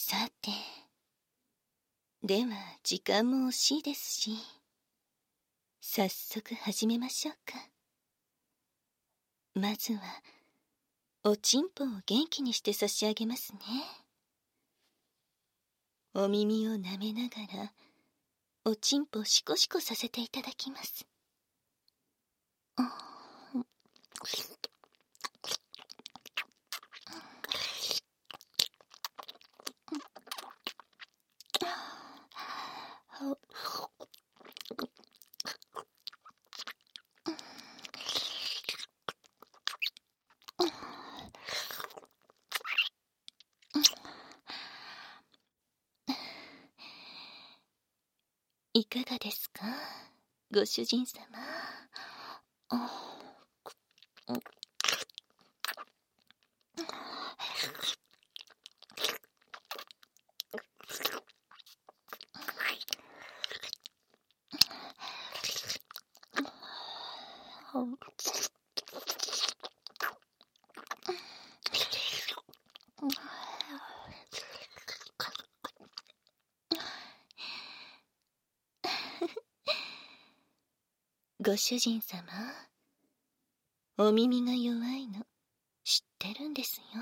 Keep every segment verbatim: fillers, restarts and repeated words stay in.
さて、では時間も惜しいですし、早速始めましょうか。まずはおちんぽを元気にして差し上げますね。お耳を舐めながらおちんぽシコシコさせていただきます。いかがですか、ご主人様。ご主人様、お耳が弱いの知ってるんですよ。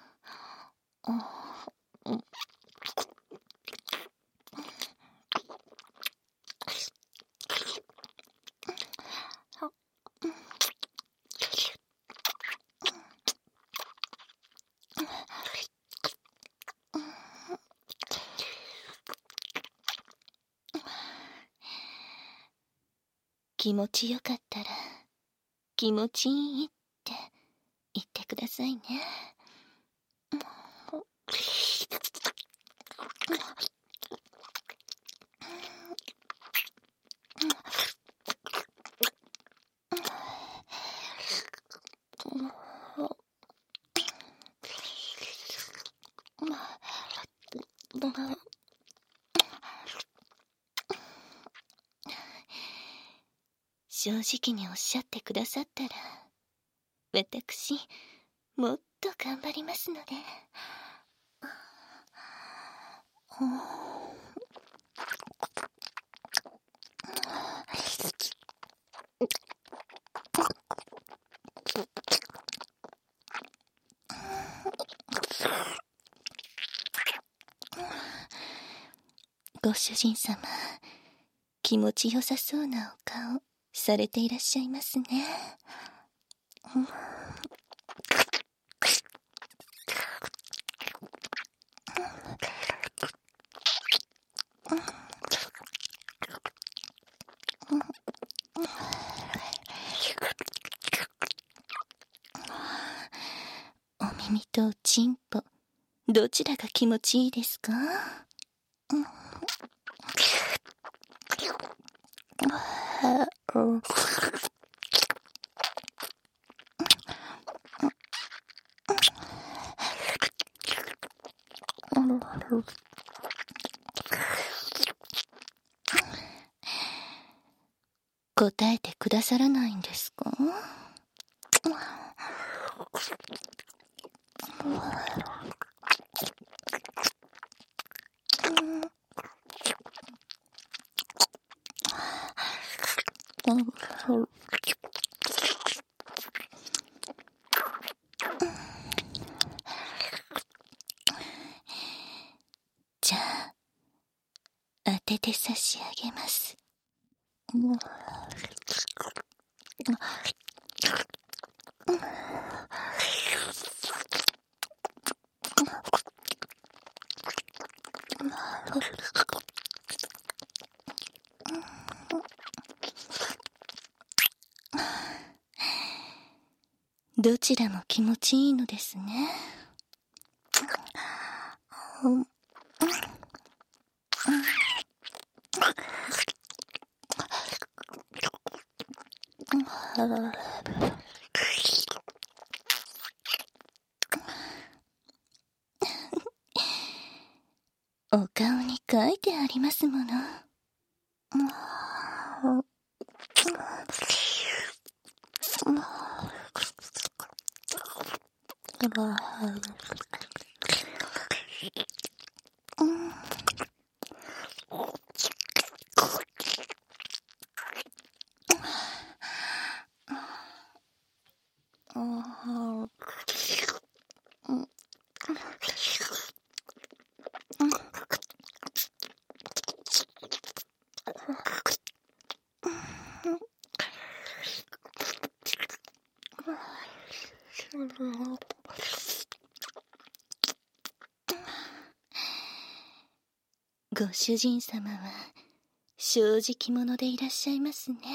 気持ちよかったら気持ちいいって言ってくださいね。正直におっしゃってくださったら、私もっと頑張りますので。ご主人様、気持ちよさそうなお顔されていらっしゃいますね。お耳とおちんぽ、どちらが気持ちいいですか？答えてくださらないんですか？じゃあ、当てて差し上げます。どちらも気持ちいいのですね。お顔に書いてありますもの。 ご主人様は正直者でいらっしゃいますね。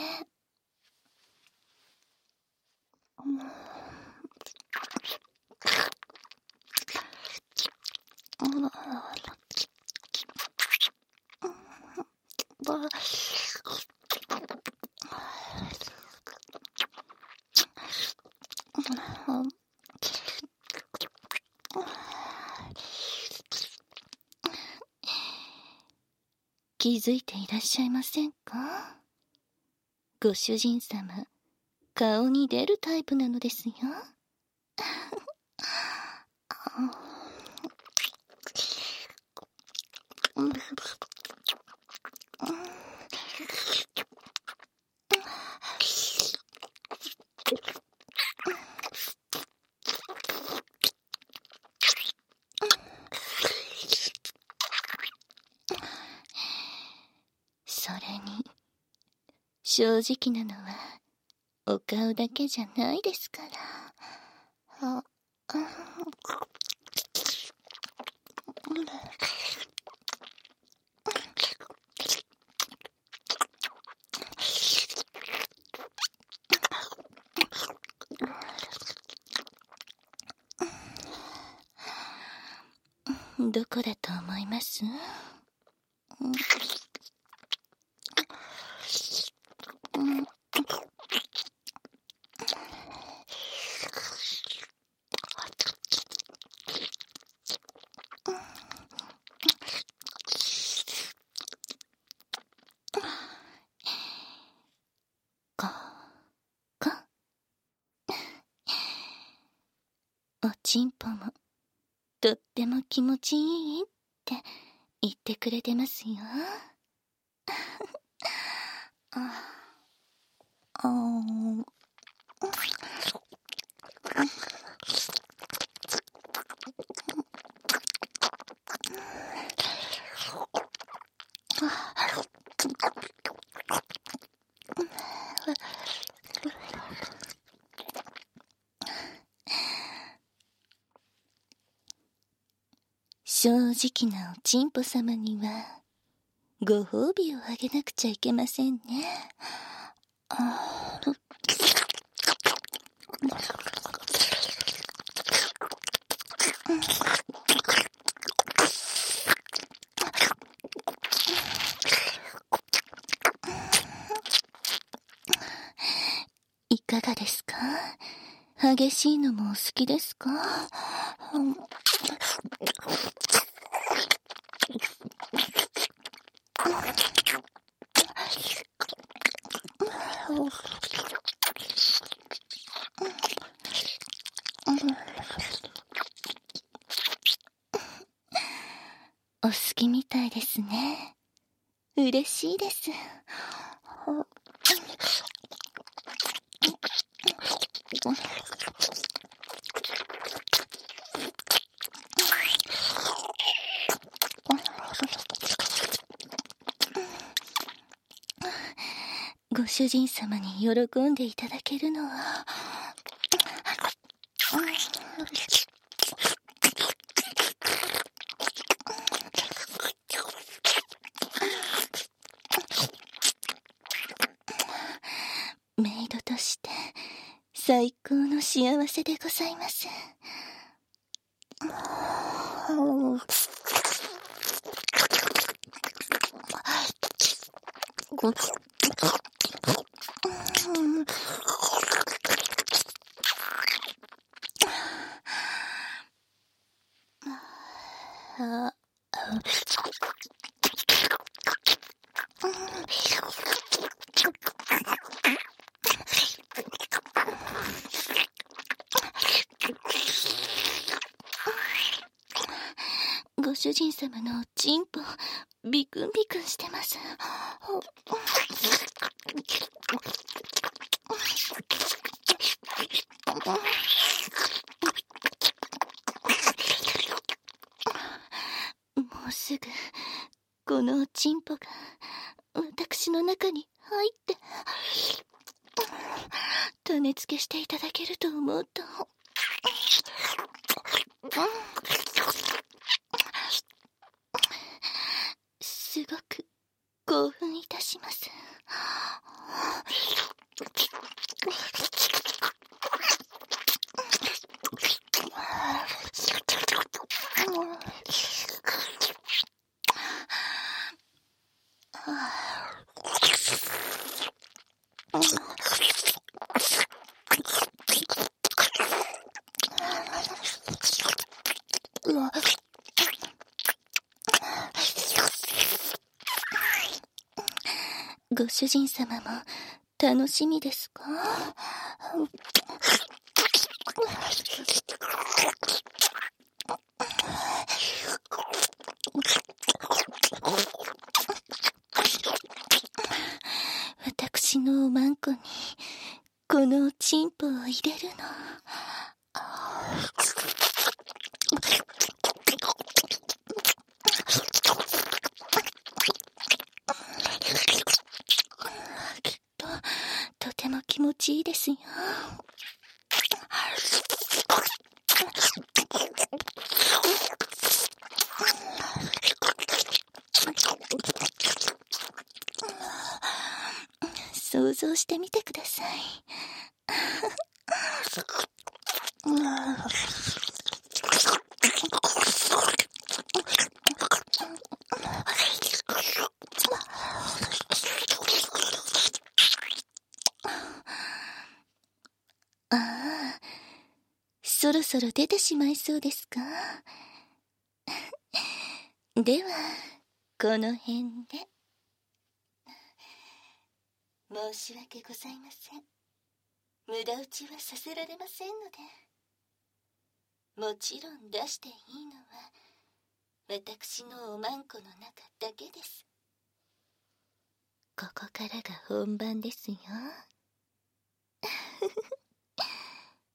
気づいていらっしゃいませんか？ご主人様、顔に出るタイプなのですよ。それに、正直なのはお顔だけじゃないですから。あどこだと思います？おちんぽもとっても気持ちいいって言ってくれてますよ。ああー正直なおちんぽ様にはご褒美をあげなくちゃいけませんね。あいかがですか？激しいのもお好きですか？お好きみたいですね。嬉しいです。ご主人様に喜んでいただけるのはメイドとして最高の幸せでございます。あご主人様のおちんぽビクンビクンしてます。もうすぐこのおちんぽが私の中に入って種付けしていただけると思うといたします。ご主人様も楽しみですか？私のおまんこにこのおちんぽを入れるの。きっととても気持ちいいですよ。想像してみてください。ああ、そろそろ出てしまいそうですか？では、この辺で。申し訳ございません。無駄打ちはさせられませんので。もちろん出していいのは、私のおまんこの中だけです。ここからが本番ですよ。